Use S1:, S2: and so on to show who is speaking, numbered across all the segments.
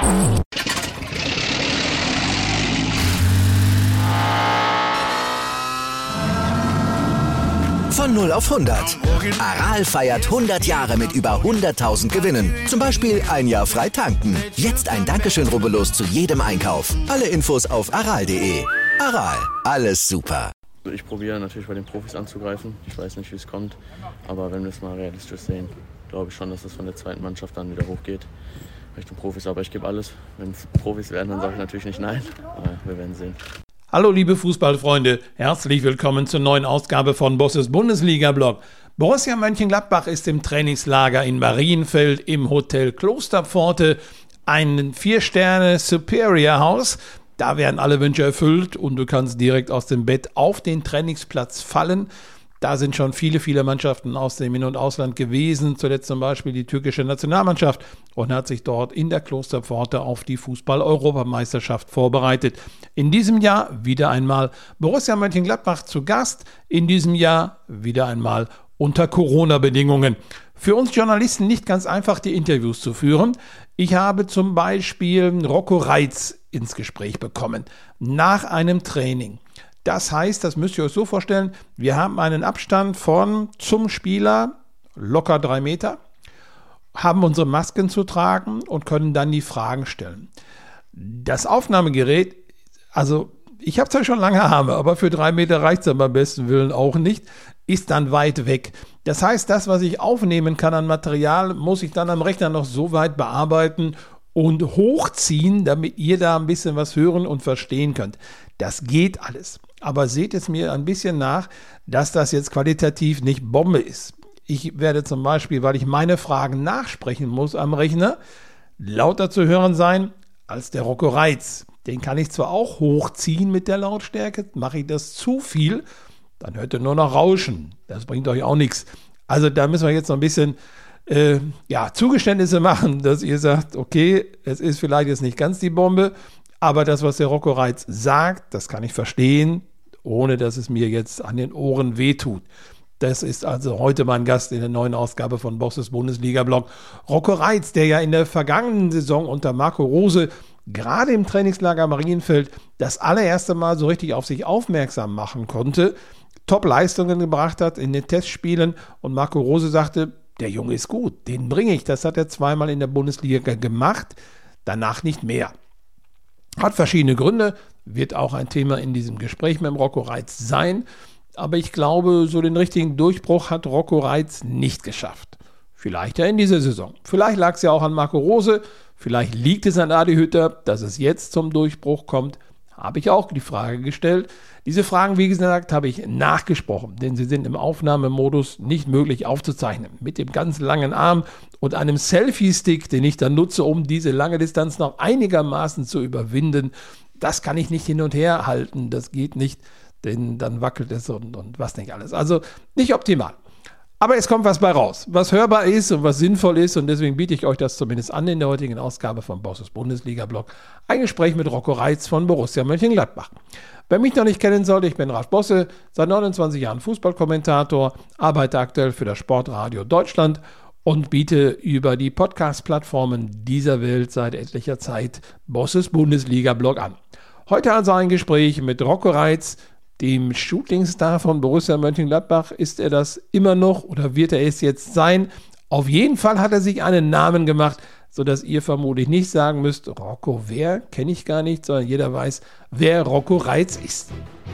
S1: Von 0 auf 100. Aral feiert 100 Jahre mit über 100.000 Gewinnen. Zum Beispiel ein Jahr frei tanken. Jetzt ein Dankeschön, rubbellos zu jedem Einkauf. Alle Infos auf aral.de. Aral, alles super.
S2: Ich probiere natürlich bei den Profis anzugreifen. Ich weiß nicht, wie es kommt. Aber wenn wir es mal realistisch sehen, glaube ich schon, dass es von der zweiten Mannschaft dann wieder hochgeht. Richtung Profis. Aber ich gebe alles. Wenn es Profis werden, dann sage ich natürlich nicht nein. Aber wir werden sehen.
S3: Hallo liebe Fußballfreunde, herzlich willkommen zur neuen Ausgabe von Bosses Bundesliga-Blog. Borussia Mönchengladbach ist im Trainingslager in Marienfeld im Hotel Klosterpforte, ein 4-Sterne-Superior-Haus. Da werden alle Wünsche erfüllt und du kannst direkt aus dem Bett auf den Trainingsplatz fallen. Da sind schon viele Mannschaften aus dem In- und Ausland gewesen, zuletzt zum Beispiel die türkische Nationalmannschaft und hat sich dort in der Klosterpforte auf die Fußball-Europameisterschaft vorbereitet. In diesem Jahr wieder einmal Borussia Mönchengladbach zu Gast, in diesem Jahr wieder einmal unter Corona-Bedingungen. Für uns Journalisten nicht ganz einfach, die Interviews zu führen. Ich habe zum Beispiel Rocco Reitz ins Gespräch bekommen, nach einem Training. Das heißt, das müsst ihr euch so vorstellen, wir haben einen Abstand von zum Spieler locker 3 Meter, haben unsere Masken zu tragen und können dann die Fragen stellen. Das Aufnahmegerät, also ich habe zwar schon lange Arme, aber für 3 Meter reicht es dann beim besten Willen auch nicht, ist dann weit weg. Das heißt, das, was ich aufnehmen kann an Material, muss ich dann am Rechner noch so weit bearbeiten und hochziehen, damit ihr da ein bisschen was hören und verstehen könnt. Das geht alles. Aber seht es mir ein bisschen nach, dass das jetzt qualitativ nicht Bombe ist. Ich werde zum Beispiel, weil ich meine Fragen nachsprechen muss am Rechner, lauter zu hören sein als der Rocco Reitz. Den kann ich zwar auch hochziehen mit der Lautstärke, mache ich das zu viel, dann hört ihr nur noch Rauschen. Das bringt euch auch nichts. Also da müssen wir jetzt noch ein bisschen Zugeständnisse machen, dass ihr sagt, okay, es ist vielleicht jetzt nicht ganz die Bombe, aber das, was der Rocco Reitz sagt, das kann ich verstehen, ohne dass es mir jetzt an den Ohren wehtut. Das ist also heute mein Gast in der neuen Ausgabe von Bosses Bundesliga-Blog. Rocco Reitz, der ja in der vergangenen Saison unter Marco Rose gerade im Trainingslager Marienfeld das allererste Mal so richtig auf sich aufmerksam machen konnte, Top-Leistungen gebracht hat in den Testspielen und Marco Rose sagte, der Junge ist gut, den bringe ich. Das hat er zweimal in der Bundesliga gemacht, danach nicht mehr. Hat verschiedene Gründe, wird auch ein Thema in diesem Gespräch mit dem Rocco Reitz sein. Aber ich glaube, so den richtigen Durchbruch hat Rocco Reitz nicht geschafft. Vielleicht ja in dieser Saison. Vielleicht lag es ja auch an Marco Rose, vielleicht liegt es an Adi Hütter, dass es jetzt zum Durchbruch kommt. Habe ich auch die Frage gestellt. Diese Fragen, wie gesagt, habe ich nachgesprochen, denn sie sind im Aufnahmemodus nicht möglich aufzuzeichnen. Mit dem ganz langen Arm und einem Selfie-Stick, den ich dann nutze, um diese lange Distanz noch einigermaßen zu überwinden, das kann ich nicht hin und her halten. Das geht nicht, denn dann wackelt es und was nicht alles. Also nicht optimal. Aber es kommt was bei raus, was hörbar ist und was sinnvoll ist und deswegen biete ich euch das zumindest an in der heutigen Ausgabe von Bosses Bundesliga-Blog. Ein Gespräch mit Rocco Reitz von Borussia Mönchengladbach. Wer mich noch nicht kennen sollte, ich bin Ralf Bosse, seit 29 Jahren Fußballkommentator, arbeite aktuell für das Sportradio Deutschland und biete über die Podcast-Plattformen dieser Welt seit etlicher Zeit Bosses Bundesliga-Blog an. Heute also ein Gespräch mit Rocco Reitz, dem Shootingstar von Borussia Mönchengladbach. Ist er das immer noch oder wird er es jetzt sein? Auf jeden Fall hat er sich einen Namen gemacht, sodass ihr vermutlich nicht sagen müsst, Rocco wer? Kenne ich gar nicht, sondern jeder weiß, wer Rocco Reitz ist.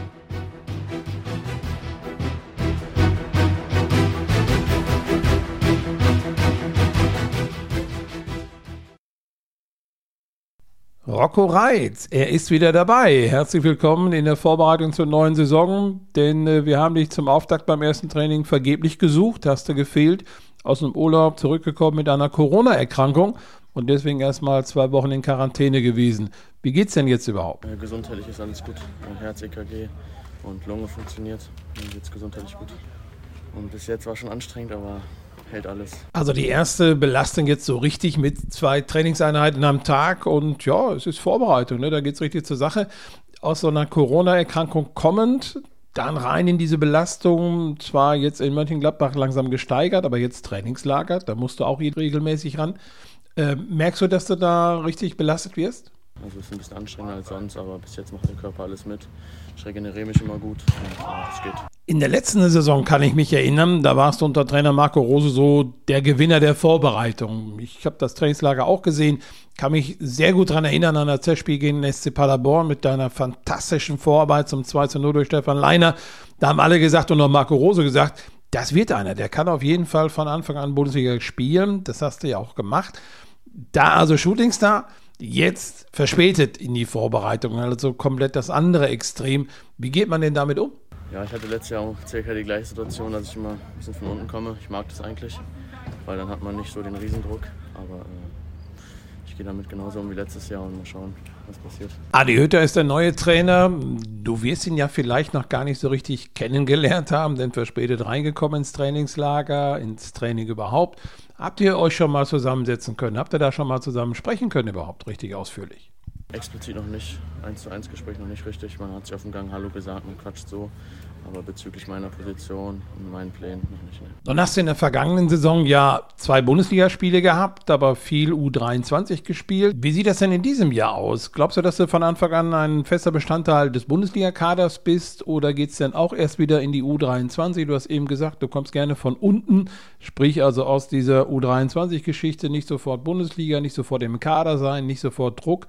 S3: Rocco Reitz, er ist wieder dabei. Herzlich willkommen in der Vorbereitung zur neuen Saison, denn wir haben dich zum Auftakt beim ersten Training vergeblich gesucht, hast du gefehlt, aus dem Urlaub zurückgekommen mit einer Corona-Erkrankung und deswegen erstmal 2 Wochen in Quarantäne gewesen. Wie geht's denn jetzt überhaupt?
S2: Gesundheitlich ist alles gut, mein Herz-EKG und Lunge funktioniert, mir geht's gesundheitlich gut. Und bis jetzt war schon anstrengend, aber hält alles.
S3: Also die erste Belastung jetzt so richtig mit 2 Trainingseinheiten am Tag und ja, es ist Vorbereitung, ne? Da geht es richtig zur Sache. Aus so einer Corona-Erkrankung kommend, dann rein in diese Belastung, zwar jetzt in Mönchengladbach langsam gesteigert, aber jetzt Trainingslager, da musst du auch regelmäßig ran. Merkst du, dass du da richtig belastet wirst?
S2: Also es ist ein bisschen anstrengender als sonst, aber bis jetzt macht der Körper alles mit. Ich regeneriere mich immer gut und es geht.
S3: In der letzten Saison kann ich mich erinnern, da warst du unter Trainer Marco Rose so der Gewinner der Vorbereitung. Ich habe das Trainingslager auch gesehen, kann mich sehr gut daran erinnern an das Testspiel gegen den SC Paderborn mit deiner fantastischen Vorarbeit zum 2:0 durch Stefan Leiner. Da haben alle gesagt und auch Marco Rose gesagt, das wird einer, der kann auf jeden Fall von Anfang an Bundesliga spielen. Das hast du ja auch gemacht. Da also Shootingstar, jetzt verspätet in die Vorbereitung, also komplett das andere Extrem. Wie geht man denn damit um?
S2: Ja, ich hatte letztes Jahr auch circa die gleiche Situation, dass ich immer ein bisschen von unten komme. Ich mag das eigentlich, weil dann hat man nicht so den Riesendruck. Aber ich gehe damit genauso um wie letztes Jahr und mal schauen, was passiert. Adi
S3: Hütter ist der neue Trainer. Du wirst ihn ja vielleicht noch gar nicht so richtig kennengelernt haben, denn verspätet reingekommen ins Trainingslager, ins Training überhaupt. Habt ihr euch schon mal zusammensetzen können? Habt ihr da schon mal zusammen sprechen können überhaupt richtig ausführlich?
S2: Explizit noch nicht, 1:1 Gespräch noch nicht richtig. Man hat sich auf dem Gang Hallo gesagt, man quatscht so. Aber bezüglich meiner Position und meinen Plänen noch nicht. Ne.
S3: Dann hast du in der vergangenen Saison ja 2 Bundesligaspiele gehabt, aber viel U23 gespielt. Wie sieht das denn in diesem Jahr aus? Glaubst du, dass du von Anfang an ein fester Bestandteil des Bundesliga-Kaders bist oder geht es denn auch erst wieder in die U23? Du hast eben gesagt, du kommst gerne von unten, sprich also aus dieser U23-Geschichte, nicht sofort Bundesliga, nicht sofort im Kader sein, nicht sofort Druck.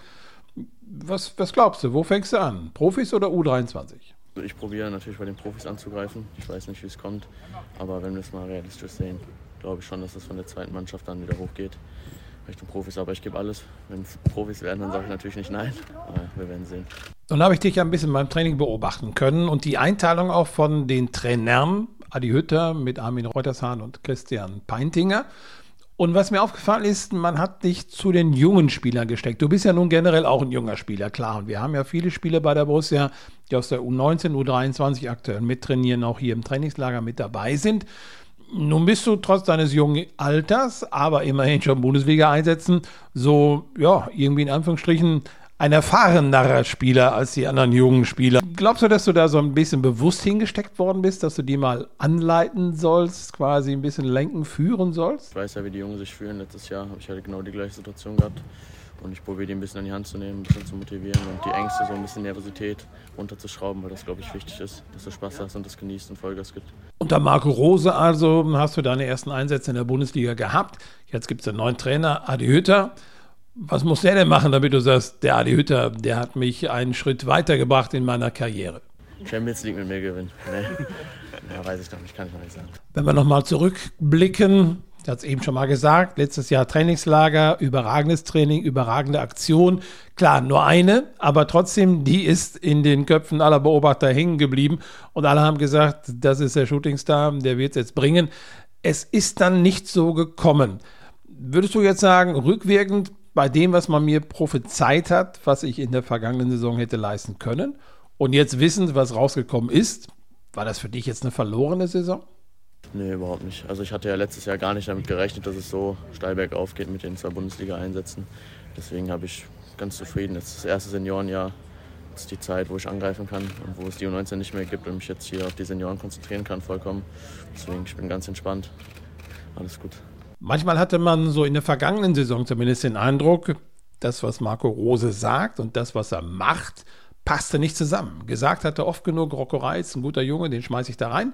S3: Was glaubst du? Wo fängst du an? Profis oder U23?
S2: Ich probiere natürlich bei den Profis anzugreifen. Ich weiß nicht, wie es kommt. Aber wenn wir es mal realistisch sehen, glaube ich schon, dass es von der zweiten Mannschaft dann wieder hochgeht. Richtung Profis. Aber ich gebe alles. Wenn es Profis werden, dann sage ich natürlich nicht nein. Aber wir werden sehen.
S3: Dann habe ich dich ja ein bisschen beim Training beobachten können. Und die Einteilung auch von den Trainern, Adi Hütter mit Armin Reutershahn und Christian Peintinger. Und was mir aufgefallen ist, man hat dich zu den jungen Spielern gesteckt. Du bist ja nun generell auch ein junger Spieler, klar. Und wir haben ja viele Spieler bei der Borussia, die aus der U19, U23 aktuell mittrainieren, auch hier im Trainingslager mit dabei sind. Nun bist du trotz deines jungen Alters, aber immerhin schon Bundesliga einsetzen, so, ja, irgendwie in Anführungsstrichen ein erfahrenerer Spieler als die anderen jungen Spieler. Glaubst du, dass du da so ein bisschen bewusst hingesteckt worden bist, dass du die mal anleiten sollst, quasi ein bisschen lenken, führen sollst?
S2: Ich weiß ja, wie die Jungen sich fühlen. Letztes Jahr habe ich halt genau die gleiche Situation gehabt. Und ich probiere die ein bisschen an die Hand zu nehmen, ein bisschen zu motivieren und die Ängste, so ein bisschen Nervosität runterzuschrauben, weil das, glaube ich, wichtig ist, dass du Spaß hast und das genießt und Vollgas gibt.
S3: Unter Marco Rose also hast du deine ersten Einsätze in der Bundesliga gehabt. Jetzt gibt es einen neuen Trainer, Adi Hütter. Was muss der denn machen, damit du sagst, der Adi Hütter, der hat mich einen Schritt weitergebracht in meiner Karriere?
S2: Champions League mit mir gewinnen. Nee. Ja, weiß ich noch nicht, kann ich noch nicht sagen.
S3: Wenn wir nochmal zurückblicken, ich hatte es eben schon mal gesagt, letztes Jahr Trainingslager, überragendes Training, überragende Aktion. Klar, nur eine, aber trotzdem, die ist in den Köpfen aller Beobachter hängen geblieben und alle haben gesagt, das ist der Shootingstar, der wird es jetzt bringen. Es ist dann nicht so gekommen. Würdest du jetzt sagen, rückwirkend, bei dem, was man mir prophezeit hat, was ich in der vergangenen Saison hätte leisten können und jetzt wissend, was rausgekommen ist, war das für dich jetzt eine verlorene Saison?
S2: Nee, überhaupt nicht. Also ich hatte ja letztes Jahr gar nicht damit gerechnet, dass es so steil bergauf geht mit den 2 Bundesliga-Einsätzen. Deswegen habe ich ganz zufrieden. Das ist das erste Seniorenjahr. Das ist die Zeit, wo ich angreifen kann und wo es die U19 nicht mehr gibt und mich jetzt hier auf die Senioren konzentrieren kann vollkommen. Deswegen, ich bin ganz entspannt. Alles gut.
S3: Manchmal hatte man so in der vergangenen Saison zumindest den Eindruck, das, was Marco Rose sagt und das, was er macht, passte nicht zusammen. Gesagt hat er oft genug, Rocco Reitz, ein guter Junge, den schmeiße ich da rein.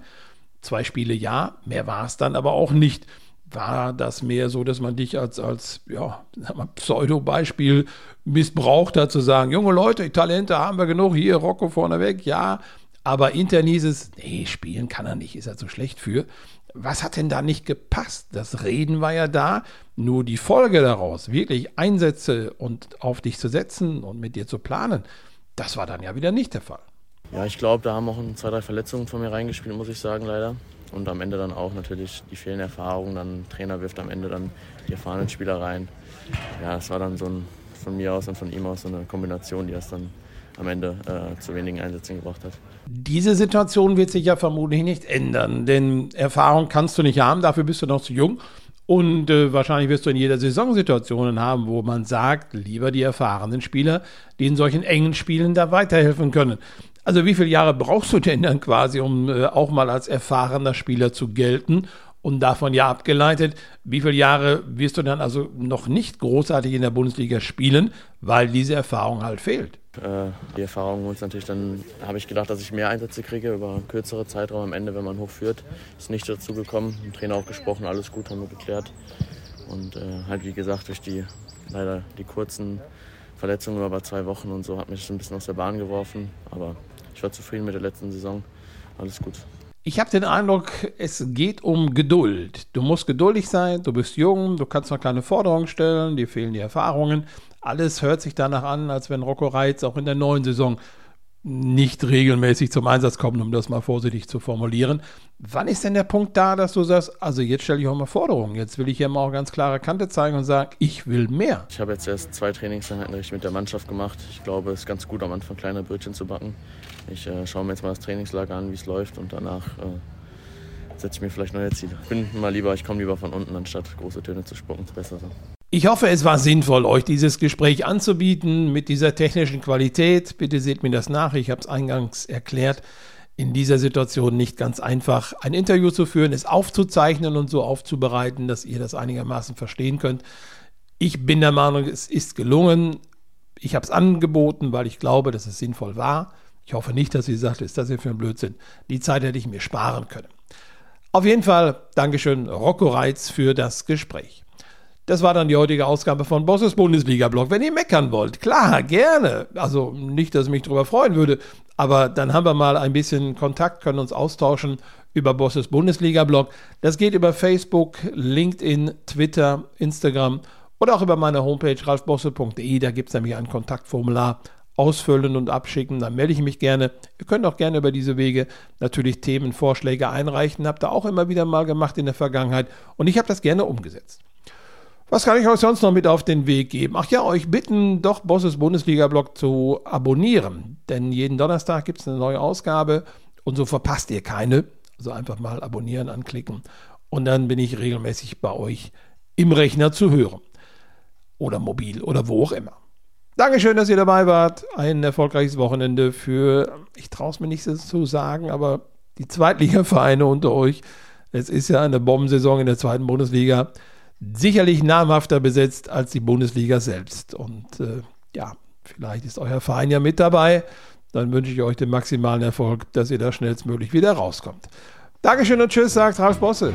S3: 2 Spiele ja, mehr war es dann aber auch nicht. War das mehr so, dass man dich als ja, Pseudo-Beispiel missbraucht hat, zu sagen, junge Leute, Talente haben wir genug, hier Rocco vorneweg, ja. Aber intern hieß es, nee, spielen kann er nicht, ist er zu schlecht für. Was hat denn da nicht gepasst? Das Reden war ja da, nur die Folge daraus, wirklich Einsätze und auf dich zu setzen und mit dir zu planen, das war dann ja wieder nicht der Fall.
S2: Ja, ich glaube, da haben auch 2, 3 Verletzungen von mir reingespielt, muss ich sagen, leider. Und am Ende dann auch natürlich die fehlende Erfahrung. Dann ein Trainer wirft am Ende dann die erfahrenen Spieler rein. Ja, es war dann so von mir aus und von ihm aus so eine Kombination, die das dann am Ende zu wenigen Einsätzen gebracht hat.
S3: Diese Situation wird sich ja vermutlich nicht ändern, denn Erfahrung kannst du nicht haben, dafür bist du noch zu jung. Und wahrscheinlich wirst du in jeder Saison Situationen haben, wo man sagt, lieber die erfahrenen Spieler, die in solchen engen Spielen da weiterhelfen können. Also wie viele Jahre brauchst du denn dann quasi, um auch mal als erfahrener Spieler zu gelten Und davon ja abgeleitet, wie viele Jahre wirst du dann also noch nicht großartig in der Bundesliga spielen, weil diese Erfahrung halt fehlt?
S2: Die Erfahrung holt natürlich dann, habe ich gedacht, dass ich mehr Einsätze kriege über einen kürzeren Zeitraum am Ende, wenn man hochführt. Ist nicht dazu gekommen, mit dem Trainer auch gesprochen, alles gut, haben wir geklärt. Und halt wie gesagt, durch leider die kurzen Verletzungen über 2 Wochen und so hat mich ein bisschen aus der Bahn geworfen. Aber ich war zufrieden mit der letzten Saison, alles gut.
S3: Ich habe den Eindruck, es geht um Geduld. Du musst geduldig sein, du bist jung, du kannst noch keine Forderungen stellen, dir fehlen die Erfahrungen. Alles hört sich danach an, als wenn Rocco Reitz auch in der neuen Saison nicht regelmäßig zum Einsatz kommt, um das mal vorsichtig zu formulieren. Wann ist denn der Punkt da, dass du sagst, also jetzt stelle ich auch mal Forderungen, jetzt will ich hier mal auch ganz klare Kante zeigen und sagen, ich will mehr?
S2: Ich habe jetzt erst 2 Trainingseinheiten richtig mit der Mannschaft gemacht. Ich glaube, es ist ganz gut, am Anfang kleine Brötchen zu backen. Ich schaue mir jetzt mal das Trainingslager an, wie es läuft und danach setze ich mir vielleicht neue Ziele. Ich komme lieber von unten, anstatt große Töne zu spucken, ist besser so.
S3: Ich hoffe, es war sinnvoll, euch dieses Gespräch anzubieten mit dieser technischen Qualität. Bitte seht mir das nach, ich habe es eingangs erklärt. In dieser Situation nicht ganz einfach, ein Interview zu führen, es aufzuzeichnen und so aufzubereiten, dass ihr das einigermaßen verstehen könnt. Ich bin der Meinung, es ist gelungen. Ich habe es angeboten, weil ich glaube, dass es sinnvoll war. Ich hoffe nicht, dass ihr sagt, ist das hier für ein Blödsinn. Die Zeit hätte ich mir sparen können. Auf jeden Fall, Dankeschön, Rocco Reitz, für das Gespräch. Das war dann die heutige Ausgabe von Bosses Bundesliga-Blog. Wenn ihr meckern wollt, klar, gerne. Also nicht, dass ich mich darüber freuen würde, aber dann haben wir mal ein bisschen Kontakt, können uns austauschen über Bosses Bundesliga-Blog. Das geht über Facebook, LinkedIn, Twitter, Instagram oder auch über meine Homepage ralfbosse.de. Da gibt es nämlich ein Kontaktformular. Ausfüllen und abschicken, dann melde ich mich gerne. Ihr könnt auch gerne über diese Wege natürlich Themenvorschläge einreichen. Habt ihr auch immer wieder mal gemacht in der Vergangenheit und ich habe das gerne umgesetzt. Was kann ich euch sonst noch mit auf den Weg geben? Ach ja, euch bitten, doch Bosses Bundesliga-Blog zu abonnieren. Denn jeden Donnerstag gibt es eine neue Ausgabe und so verpasst ihr keine. Also einfach mal abonnieren, anklicken und dann bin ich regelmäßig bei euch im Rechner zu hören. Oder mobil oder wo auch immer. Dankeschön, dass ihr dabei wart. Ein erfolgreiches Wochenende für, ich traue es mir nicht so zu sagen, aber die Zweitligavereine unter euch. Es ist ja eine Bombensaison in der 2. Bundesliga. Sicherlich namhafter besetzt als die Bundesliga selbst. Und vielleicht ist euer Verein ja mit dabei. Dann wünsche ich euch den maximalen Erfolg, dass ihr da schnellstmöglich wieder rauskommt. Dankeschön und tschüss, sagt Ralf Bosse.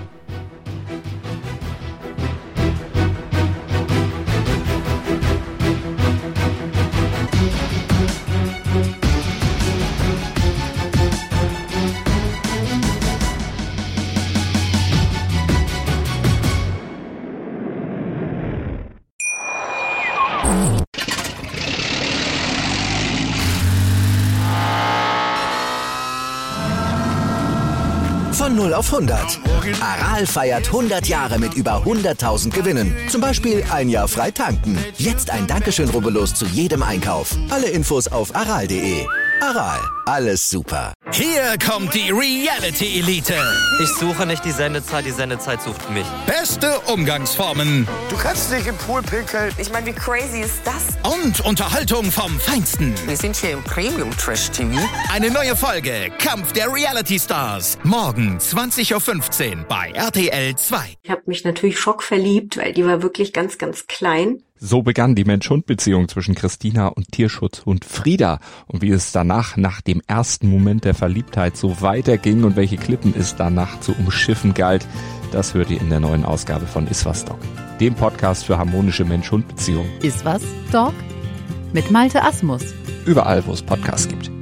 S1: Von 0 auf 100. Aral feiert 100 Jahre mit über 100.000 Gewinnen. Zum Beispiel ein Jahr frei tanken. Jetzt ein Dankeschön, rubbellos zu jedem Einkauf. Alle Infos auf aral.de. Aral, alles super.
S4: Hier kommt die Reality Elite.
S5: Ich suche nicht die Sendezeit sucht mich.
S4: Beste Umgangsformen.
S6: Du kannst dich im Pool pinkeln.
S7: Ich meine, wie crazy ist das?
S4: Und Unterhaltung vom Feinsten.
S7: Wir sind hier im Premium-Trash-TV.
S4: Eine neue Folge Kampf der Reality Stars. Morgen 20.15 Uhr bei RTL 2.
S8: Ich habe mich natürlich schockverliebt, weil die war wirklich ganz, ganz klein.
S9: So begann die Mensch-Hund-Beziehung zwischen Christina und Tierschutzhund Frieda. Und wie es danach, nach dem ersten Moment der Verliebtheit, so weiterging und welche Klippen es danach zu umschiffen galt, das hört ihr in der neuen Ausgabe von Iswas Dog, dem Podcast für harmonische Mensch-Hund-Beziehungen.
S10: Iswas Dog? Mit Malte Asmus.
S9: Überall, wo es Podcasts gibt.